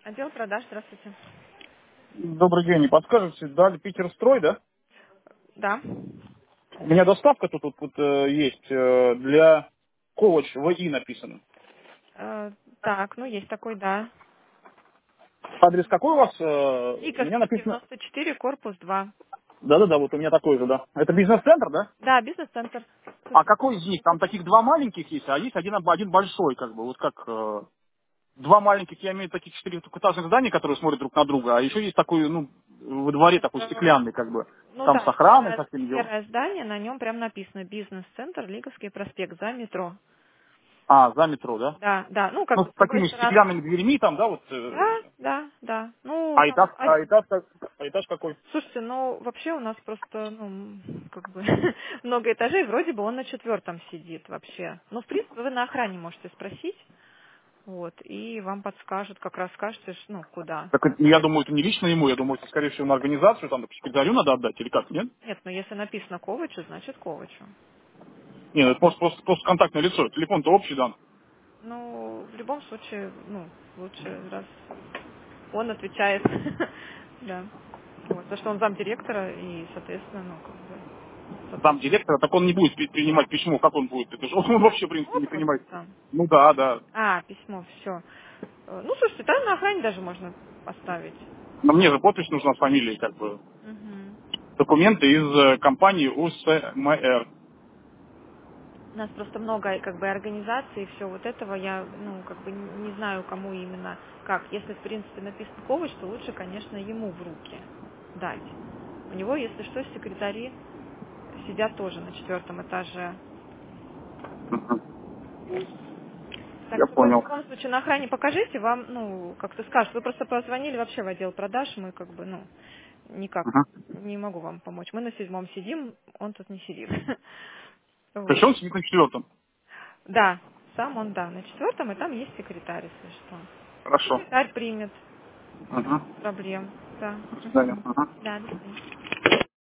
Отдел продаж, здравствуйте. Добрый день. Не подскажете, дали Питерстрой, да? Да. У меня доставка есть для Ковач ВИ написано. Так, ну есть такой, да. Адрес какой у вас? У меня Лиговский, написано... 94, корпус 2. Да-да-да, вот у меня такой же, да. Это бизнес-центр, да? Да, бизнес-центр. А какой из них? Там таких два маленьких есть, а есть один большой, как бы. Вот как... два маленьких, я имею в виду таких четырехэтажных зданий, которые смотрят друг на друга, а еще есть такой, ну, во дворе такой Э, стеклянный, как бы. Ну Там с да, охраной, со всеми делом. серое здание, на нем прям написано бизнес-центр, Лиговский проспект, за метро. А, за метро, да? Да, да, ну как Ну, бы с с другой такими стороны. стеклянными дверьми там, да, вот. Да, да, да. Ну, А там этаж, а этаж какой? слушайте, ну вообще у нас просто, ну, как бы много этажей, вроде бы он на 4-м сидит вообще. Ну, в принципе, вы на охране можете спросить. Вот, и вам подскажут, как раз скажете, ну, куда. Так я думаю, это не лично ему, я думаю, это, скорее всего, на организацию, там, секретарю надо отдать, или как, нет? Нет, но если написано Ковачу, значит Ковачу. Нет, это просто контактное лицо, телефон-то общий, да. Ну, в любом случае, ну, лучше, раз он отвечает, да. Вот, потому что он замдиректора, и, соответственно, ну, как бы, Там соответственно. директора, так он не будет принимать письмо, как он будет? Это же он вообще, в принципе, Письмо не просто принимает. там. Ну да, да. А, письмо, все. Ну, слушайте, там на охране даже можно поставить. Но мне же подпись нужна с фамилией, как бы. Мгм. Документы из компании УСМР. У нас просто много как бы организаций и все вот этого я, ну, как бы не знаю, кому именно как. Если, в принципе, написан Ковач, то лучше, конечно, ему в руки дать. У него, если что, секретари сидят тоже на 4-м этаже. Так Я что вы в понял. любом случае на охране покажите, вам, ну, как-то скажут. Вы просто позвонили вообще в отдел продаж, мы как бы, ну, никак Ага. не могу вам помочь. Мы на 7-м сидим, он тут не сидит. То есть Вот. он сидит на четвертом. Да, сам он, да, на 4-м, и там есть секретарь, если что. Хорошо. Секретарь примет Ага. без проблем. Да. До свидания. Мгм. Ага. Да, до свидания.